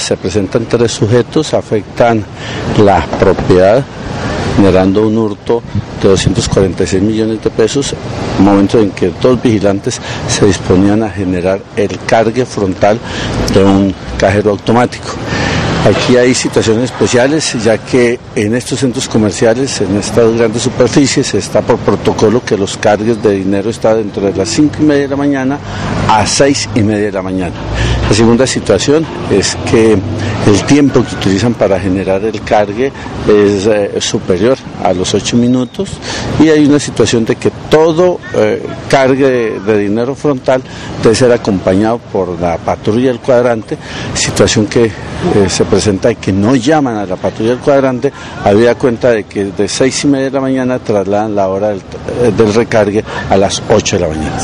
se presentan 3 sujetos, afectan la propiedad, generando un hurto de 246 millones de pesos, momento en que 2 vigilantes se disponían a generar el cargue frontal de un cajero automático. Aquí hay situaciones especiales, ya que en estos centros comerciales, en estas grandes superficies, está por protocolo que los cargues de dinero están dentro de las 5:30 de la mañana a 6:30 de la mañana. La segunda situación es que el tiempo que utilizan para generar el cargue es superior a los 8 minutos y hay una situación de que todo cargue de dinero frontal debe ser acompañado por la patrulla del cuadrante, situación que se presenta de que no llaman a la patrulla del cuadrante, habida cuenta de que de 6:30 de la mañana trasladan la hora del recargue a las 8 de la mañana.